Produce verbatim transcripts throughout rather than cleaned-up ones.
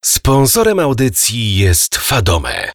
Sponsorem audycji jest Fadome.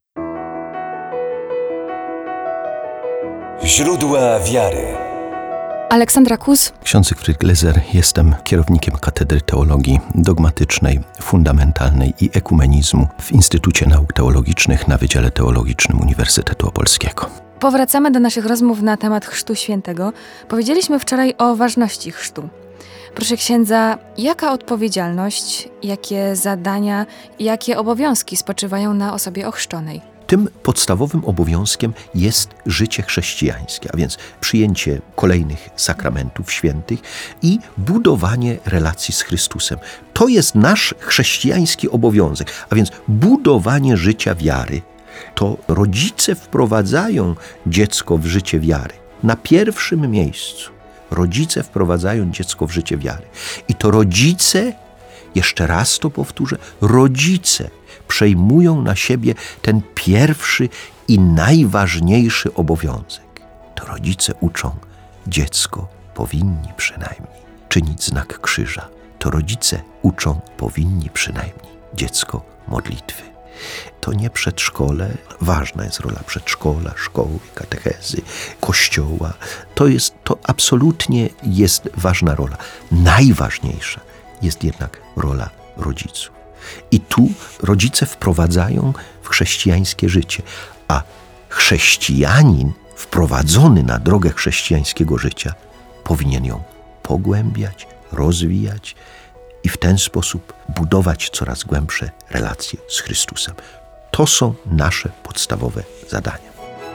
Źródła wiary. Aleksandra Kus. Ksiądz Zygfryd Glezer, jestem kierownikiem Katedry Teologii Dogmatycznej, Fundamentalnej i Ekumenizmu w Instytucie Nauk Teologicznych na Wydziale Teologicznym Uniwersytetu Opolskiego. Powracamy do naszych rozmów na temat Chrztu Świętego. Powiedzieliśmy wczoraj o ważności chrztu. Proszę księdza, jaka odpowiedzialność, jakie zadania, jakie obowiązki spoczywają na osobie ochrzczonej? Tym podstawowym obowiązkiem jest życie chrześcijańskie, a więc przyjęcie kolejnych sakramentów świętych i budowanie relacji z Chrystusem. To jest nasz chrześcijański obowiązek, a więc budowanie życia wiary. To rodzice wprowadzają dziecko w życie wiary. Na pierwszym miejscu rodzice wprowadzają dziecko w życie wiary. I to rodzice, jeszcze raz to powtórzę, rodzice przejmują na siebie ten pierwszy i najważniejszy obowiązek. To rodzice uczą, dziecko powinni przynajmniej czynić znak krzyża. To rodzice uczą, powinni przynajmniej dziecko modlitwy. To nie przedszkole, ważna jest rola przedszkola, szkoły, katechezy, kościoła. To jest, to absolutnie jest ważna rola. Najważniejsza jest jednak rola rodziców. I tu rodzice wprowadzają w chrześcijańskie życie, a chrześcijanin wprowadzony na drogę chrześcijańskiego życia powinien ją pogłębiać, rozwijać i w ten sposób budować coraz głębsze relacje z Chrystusem. To są nasze podstawowe zadania.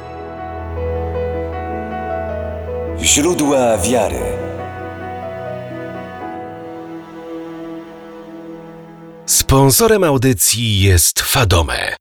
Źródła wiary. Sponsorem audycji jest Fadome.